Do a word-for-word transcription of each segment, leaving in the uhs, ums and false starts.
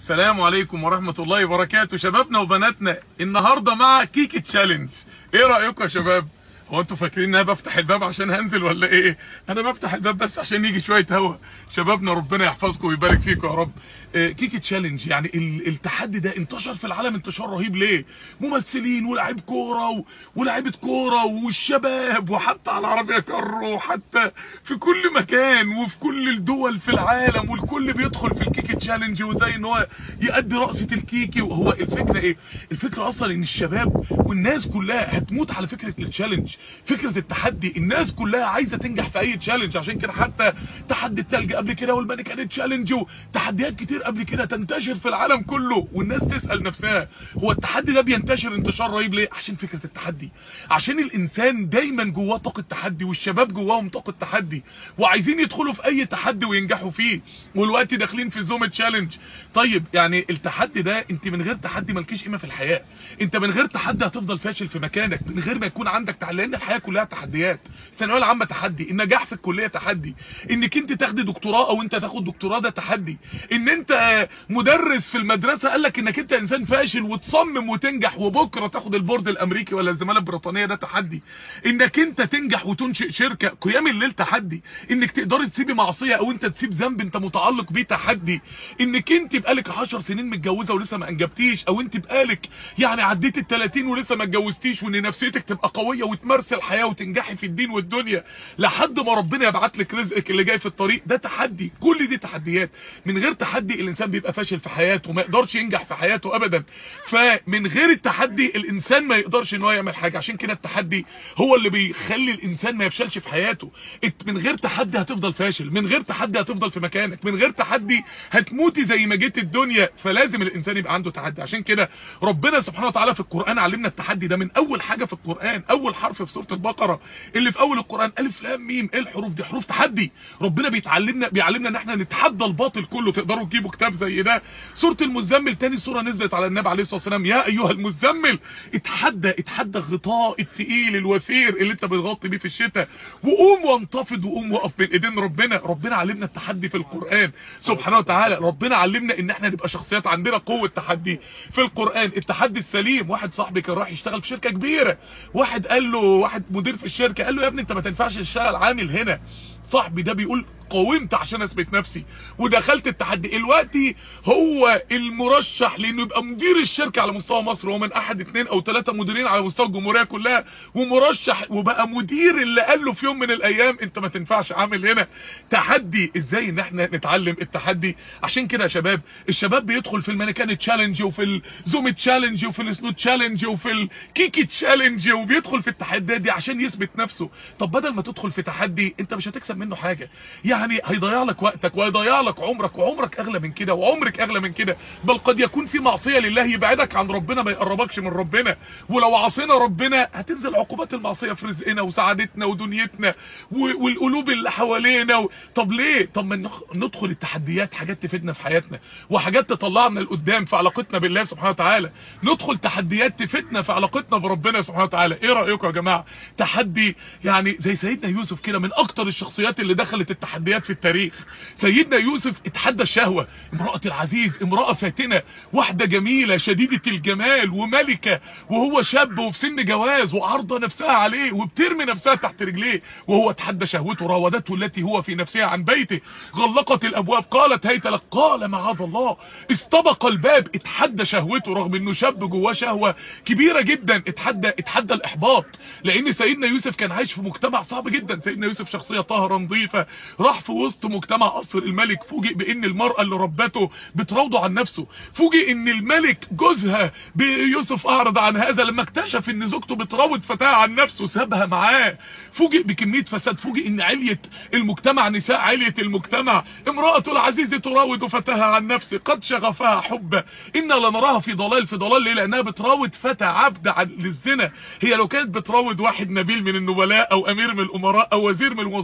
السلام عليكم ورحمة الله وبركاته. شبابنا وبناتنا النهاردة مع كيكي تشالنج. ايه رأيكم يا شباب؟ هو انتوا فاكرين ان انا بفتح الباب عشان هنزل ولا ايه؟ انا بفتح الباب بس عشان يجي شويه هوا. شبابنا ربنا يحفظكم ويبارك فيكم يا رب. اه كيكي تشالنج يعني التحدي ده انتشر في العالم انتشار رهيب. ليه؟ ممثلين ولاعيب كوره ولاعيبه كوره والشباب وحتى على العربيه كارو وحتى في كل مكان وفي كل الدول في العالم، والكل بيدخل في الكيكي تشالنج وزي ان هو يؤدي رقصه الكيكي. وهو الفكره ايه؟ الفكره اصلا ان الشباب والناس كلها هتموت على فكره التشالنج، فكرة التحدي. الناس كلها عايزة تنجح في اي تشالنج، عشان كده حتى تحدي التلج قبل كده والمانيكان تشالنج وتحديات كتير قبل كده تنتشر في العالم كله. والناس تسأل نفسها هو التحدي ده بينتشر انتشار رهيب ليه؟ عشان فكرة التحدي، عشان الانسان دايما جواه طاقة تحدي، والشباب جواهم طاقة تحدي وعايزين يدخلوا في اي تحدي وينجحوا فيه. والوقت داخلين في زوم تشالنج. طيب يعني التحدي ده، انت من غير تحدي مالكيش قيمة في الحياة. انت من غير تحدي هتفضل فاشل في مكانك من غير ما يكون عندك تحدي، لان الحياه كلها تحديات. الثانويه العامه تحدي، النجاح في الكليه تحدي، انك انت تاخدي دكتوراه او انت تاخد دكتوراه ده تحدي، ان انت مدرس في المدرسه قال لك انك انت انسان فاشل وتصمم وتنجح وبكره تاخد البورد الامريكي ولا الزماله البريطانيه ده تحدي، انك انت تنجح وتنشئ شركه. قيام الليل تحدي، انك تقدري تسيبي معصيه او انت تسيب ذنب انت متعلق بيه تحدي، انك انت بقالك عشر سنين متجوزه ولسه ما انجبتيش، او انت بقالك يعني عديت ال ثلاثين ولسه ما اتجوزتيش، وان نفسيتك تبقى قويه وتمارسي الحياه وتنجحي في الدين والدنيا لحد ما ربنا يبعت لك رزقك اللي جاي في الطريق. ده تحدي. كل دي تحديات. من غير تحدي الانسان بيبقى فاشل في حياته، ما يقدرش ينجح في حياته ابدا. فمن غير التحدي الانسان ما يقدرش ان هو يعمل حاجه. عشان كده التحدي هو اللي بيخلي الانسان ما يفشلش في حياته. من غير تحدي هتفضل فاشل، من غير تحدي هتفضل في مكانك، من غير تحدي هتموتي زي ما جيت الدنيا. فلازم الانسان يبقى عنده تحدي. عشان كده ربنا سبحانه وتعالى في القران علمنا التحدي ده من اول حاجه في القران. اول حرف في سوره البقره اللي في اول القران الف لام ميم، ايه الحروف دي؟ حروف تحدي. ربنا بيتعلمنا بيعلمنا ان احنا نتحدى الباطل كله. تقدروا تجيبوا كتاب زي ده، سوره المزمل، تاني سوره نزلت على النبي عليه الصلاه والسلام، يا ايها المزمل اتحدى اتحدى الغطاء الثقيل الوفير اللي انت بتغطي بيه في الشتاء، وقوم وانتفض وقوم وقف بين ايدين ربنا. ربنا علمنا التحدي في القران سبحانه وتعالى. ربنا علمنا ان احنا نبقى شخصيات عندنا قوه تحدي في القران. التحدي السليم، واحد صاحبي كان راح يشتغل في شركه كبيره، واحد قال له، واحد مدير في الشركه قال له يا ابني انت ما تنفعش تشتغل عامل هنا. صاحبي ده بيقول قاومت عشان اثبت نفسي ودخلت التحدي. دلوقتي هو المرشح لانه يبقى مدير الشركه على مستوى مصر، هو من احد اثنين او ثلاثه مديرين على مستوى الجمهوريه كلها، ومرشح وبقى مدير اللي قال له في يوم من الايام انت ما تنفعش عامل هنا. تحدي. ازاي ان احنا نتعلم التحدي؟ عشان كده يا شباب، الشباب بيدخل في المانيكان تشالنج وفي الزوم تشالنج وفي السنو تشالنج وفي الكيكي تشالنج، وبيدخل في التحديات دي عشان يثبت نفسه. طب بدل ما تدخل في تحدي انت مش هتكسب منه حاجه، يعني هيضيع لك وقتك وهيضيع لك عمرك، وعمرك اغلى من كده وعمرك اغلى من كده. بل قد يكون في معصيه لله يبعدك عن ربنا، ما يقربكش من ربنا. ولو عصينا ربنا هتنزل عقوبات المعصيه في رزقنا وسعادتنا ودنيتنا والقلوب اللي حوالينا و... طب ليه؟ طب ما ندخل التحديات، حاجات تفيدنا في حياتنا وحاجات تطلعنا لقدام في علاقتنا بالله سبحانه وتعالى. ندخل تحديات تفيدنا في علاقتنا بربنا سبحانه وتعالى. ايه رايكم يا جماعه؟ تحدي يعني زي سيدنا يوسف كده، من اكتر الشخصيات اللي دخلت التحديات في التاريخ. سيدنا يوسف اتحدى الشهوه. امراه العزيز، امراه فاتنه، واحده جميله شديده الجمال وملكه، وهو شاب وفي سن جواز وعارضه نفسها عليه وبترمي نفسها تحت رجليه، وهو اتحدى شهوته. راودته التي هو في نفسها عن بيته، غلقت الابواب، قالت هيت لك، قال معاذ الله، استبق الباب. اتحدى شهوته رغم انه شاب جواه شهوه كبيره جدا. اتحدى اتحدى الاحباط، لان سيدنا يوسف كان عايش في مجتمع صعب جدا. سيدنا يوسف شخصيه طاهره نظيفه، راح في وسط مجتمع قصر الملك، فوجئ بان المراه اللي ربته بتراوده عن نفسه، فوجئ ان الملك جوزها بيوسف اعرض عن هذا. لما اكتشف ان زوجته بتراود فتاة عن نفسه سابها معاه، فوجئ بكميه فساد، فوجئ ان عليه المجتمع، نساء عليه المجتمع، امراه العزيز تراود فتاها عن نفسه قد شغفها حبا انا لنراها في ضلال. في ضلال ليه؟ لانها بتراود فتى عبد عن للزنا. هي لو كانت بتراود واحد نبيل من النبلاء او امير من الامراء او وزير من الوزراء على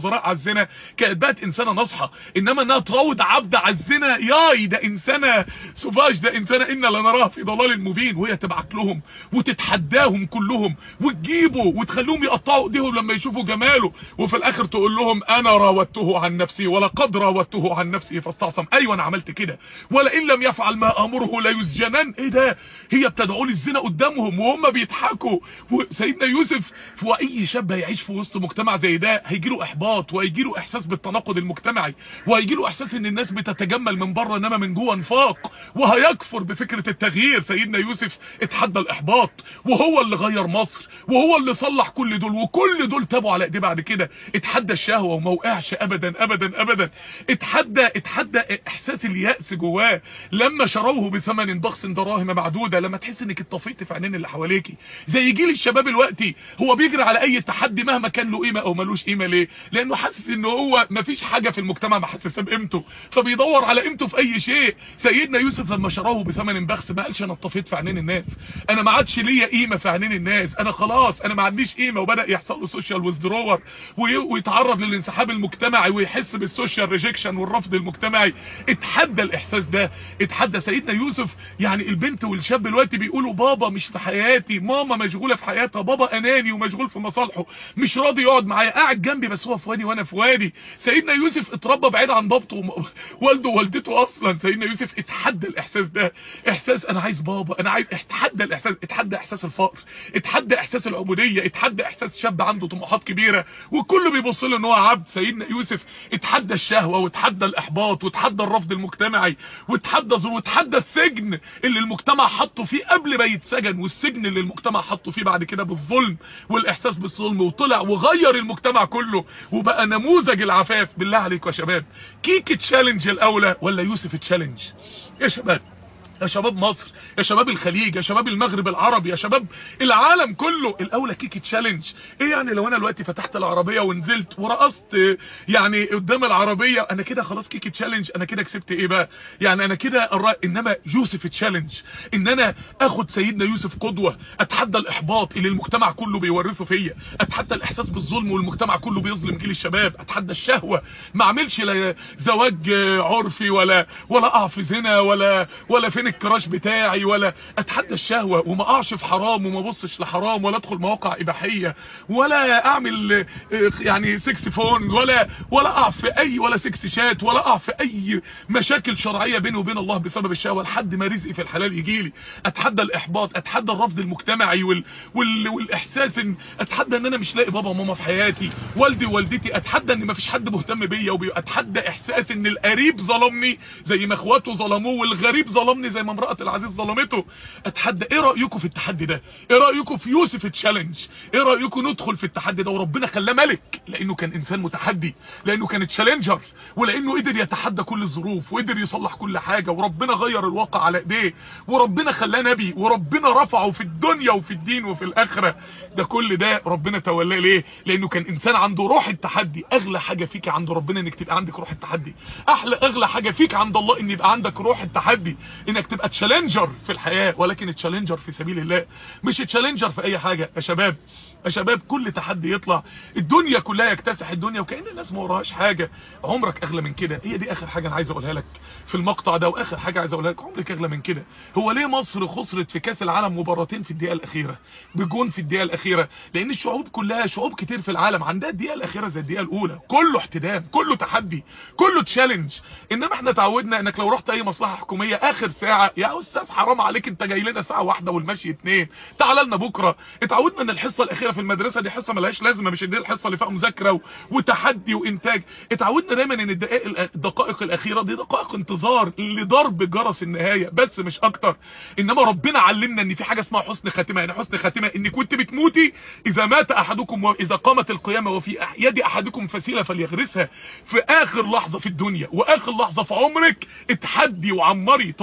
الزنا كانت بقت انسانه ناصحه، انما انها تراود عبد على الزنا ياي ده انسانه سوفاج، ده انسانه انا لنراها في ضلال مبين، وهي تبعت لهم وتتحداهم كلهم وتجيبه وتخليهم يقطعوا ايديهم لما يشوفوا جماله، وفي الاخر تقول لهم انا راودته عن نفسي ولقد راودته عن نفسي فاستعصم. ايوه انا عملت كده، ولئن لم يفعل ما امره ليسجنن. ايه ده؟ هي بتدعو للزنا قدامهم وهم بيضحكوا. سيدنا يوسف، واي شاب هيعيش في وسط مجتمع زي ده هيجي له احباط، وهيجي له احساس بالتناقض المجتمعي، وهيجي له احساس ان الناس بتتجمل من بره انما من جوه نفاق، وهيكفر بفكره التغيير. سيدنا يوسف اتحدى الاحباط، وهو اللي غير مصر، وهو اللي صلح كل دول، وكل دول تابوا على ايديه بعد كده. اتحدى الشهوه وما وقعش ابدا ابدا ابدا. اتحدى اتحدى احساس اليأس جواه لما شروه بثمن بخس دراهم معدوده. لما تحس انك اتطفيت في عينين اللي حواليكي، زي جيل الشباب دلوقتي هو بيجري على اي تحدي مهما كان له قيمه او ملوش قيمه. ليه؟ لانه حاسس ان هو مفيش حاجه في المجتمع محسسه بقيمته، فبيدور على قيمته في اي شيء. سيدنا يوسف لما شروه بثمن بخس ما قالش انا اتطفيت في عينين الناس، انا ما عادش ليا قيمه في عينين الناس، انا خلاص انا ما عنديش قيمه. وبدا يحصل له سوشيال ويزدرور، ويتعرض للانسحاب المجتمعي، ويحس بالسوشيال ريجكشن والرفض المجتمعي. اتحدى الاحساس ده، اتحدى سيدنا يوسف. يعني البنت والشاب دلوقتي بيقولوا بابا مش في حياتي، ماما مشغوله في حياتها، بابا اناني ومشغول في مصالحه، مش راضي يقعد معايا، قاعد جنبي بس هو في وادي وانا في وادي. سيدنا يوسف اتربى بعيد عن بابته والده ووالدته اصلا. سيدنا يوسف اتحدى الاحساس ده، احساس انا عايز بابا، انا عايز. اتحدى الاحساس، اتحدى احساس الفقر، اتحدى احساس العبوديه، اتحدى احساس شاب عنده طموحات كبيره وكله بيبص له ان هو عبد. سيدنا يوسف اتحدى الشهوه، واتحدى الاحباط، واتحدى الرفض المجتمعي، واتحدى ظروف، واتحدى السجن اللي المجتمع حطه فيه قبل ما يتسجن، والسجن اللي المجتمع حطه فيه بعد كده بالظلم والاحساس بالظلم، وطلع وغير المجتمع كله وبقى نموذج العفاف. بالله عليكم يا شباب، كيكي تشالنج الاولى ولا يوسف تشالنج؟ يا شباب، يا شباب مصر، يا شباب الخليج، يا شباب المغرب العربي، يا شباب العالم كله، الاولى كيكي تشالنج. ايه يعني لو انا دلوقتي فتحت العربيه ونزلت ورقصت يعني قدام العربيه، انا كده خلاص كيكي تشالنج، انا كده كسبت ايه بقى؟ يعني انا كده الرأي. انما يوسف تشالنج، ان انا اخد سيدنا يوسف قدوه، اتحدى الاحباط اللي المجتمع كله بيورثه فيا، اتحدى الاحساس بالظلم والمجتمع كله بيظلم جيل الشباب، اتحدى الشهوه، ما اعملش لا زواج عرفي ولا ولا اقع في زنا ولا ولا فين الكراش بتاعي، ولا اتحدى الشهوه وما اقعش في حرام وما ابصش لحرام، ولا ادخل مواقع اباحيه، ولا اعمل يعني سكس فون، ولا ولا اقع في اي ولا سكس شات، ولا اقع في اي مشاكل شرعيه بيني وبين الله بسبب الشهوه لحد ما رزقي في الحلال يجي لي. اتحدى الاحباط، اتحدى الرفض المجتمعي وال... وال... والاحساس ان اتحدى ان انا مش لاقي بابا وماما في حياتي، والدي ووالدتي، اتحدى ان مفيش حد مهتم بيا، واتحدى احساس ان القريب ظلمني زي ما اخواته ظلموه، والغريب ظلمني زي ما امرأة العزيز ظلمته. اتحدى. ايه رأيكم في التحدي ده؟ ايه رأيكم في يوسف تشالنج؟ ايه رأيكم ندخل في التحدي ده؟ وربنا خلاه ملك لانه كان انسان متحدي، لانه كان تشالنجر، ولانه قدر يتحدى كل الظروف، وقدر يصلح كل حاجة، وربنا غير الواقع على ايديه، وربنا خلاه نبي، وربنا رفعه في الدنيا وفي الدين وفي الاخرة. ده كل ده ربنا تولاه ليه؟ لانه كان انسان عنده روح التحدي. اغلى حاجة فيك عند ربنا انك تبقى عندك روح التحدي. احلى اغلى حاجة فيك عند الله ان يبقى عندك روح التحدي، انك تبقى تشالنجر في الحياة، ولكن تشالنجر في سبيل الله، مش تشالنجر في اي حاجة. يا شباب، يا شباب، كل تحدي يطلع الدنيا كلها يكتسح الدنيا وكأن الناس ما وراهاش حاجة. عمرك اغلى من كده. هي دي اخر حاجة انا عايز اقولها لك في المقطع ده، واخر حاجة عايز اقولها لك، عمرك اغلى من كده. هو ليه مصر خسرت في كاس العالم مباراتين في الدقيقة الاخيرة، بجون في الدقيقة الاخيرة؟ لان الشعوب كلها، شعوب كتير في العالم عندها الدقيقة الاخيرة زي الدقيقة الاولى، كله احتدام، كله تحدي، كله تشالنج. انما احنا تعودنا انك لو رحت اي مصلحة حكومية اخر ساعة، يا استاذ حرام عليك انت جاي لنا ساعة واحدة والمشي اتنين، تعال لنا بكرة. اتعودنا ان الحصة الاخيرة في المدرسة دي حصة ملهاش لازمة، مش دي الحصة اللي فيها مذاكرة وتحدي وانتاج. اتعودنا دايما ان الدقائق الدقائق الاخيرة دي دقائق انتظار لضرب جرس النهاية بس، مش اكتر. انما ربنا علمنا ان في حاجة اسمها حسن خاتمة. يعني حسن خاتمة انك وانت بتموتي، اذا مات احدكم واذا قامت القيامة وفي يد احدكم فسيلة فليغرسها، في اخر لحظة في الدنيا واخر لحظة في عمرك اتحدي وعمري. طب مين هيرضى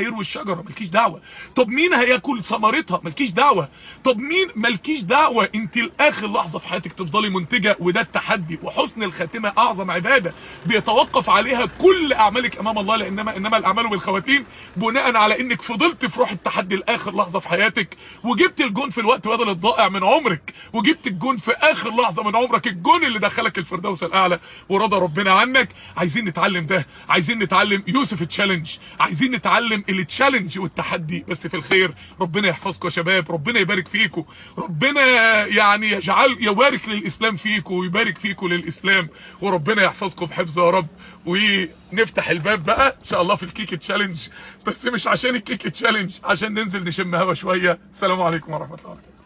هيروي الشجره؟ مالكيش دعوه. طب مين هياكل ثمرتها؟ مالكيش دعوه. طب مين؟ مالكيش دعوه. انت لاخر لحظه في حياتك تفضلي منتجه، وده التحدي. وحسن الخاتمه اعظم عباده بيتوقف عليها كل اعمالك امام الله، لانما انما الاعمال بالخواتيم، بناء على انك فضلت في روح التحدي لاخر لحظه في حياتك، وجبت الجون في الوقت بدل الضائع من عمرك، وجبت الجون في اخر لحظه من عمرك، الجون اللي دخلك الفردوس الاعلى ورضى ربنا عنك. عايزين نتعلم ده، عايزين نتعلم يوسف تشالنج، عايزين نتعلم التشالنج والتحدي بس في الخير. ربنا يحفظكم يا شباب، ربنا يبارك فيكم، ربنا يعني يجعل يبارك للاسلام فيكم ويبارك فيكم للاسلام، وربنا يحفظكم بحفظ يا رب. ونفتح الباب بقى ان شاء الله في الكيك تشالنج، بس مش عشان الكيك تشالنج، عشان ننزل نشم هوا شويه. السلام عليكم ورحمه الله وبركاته.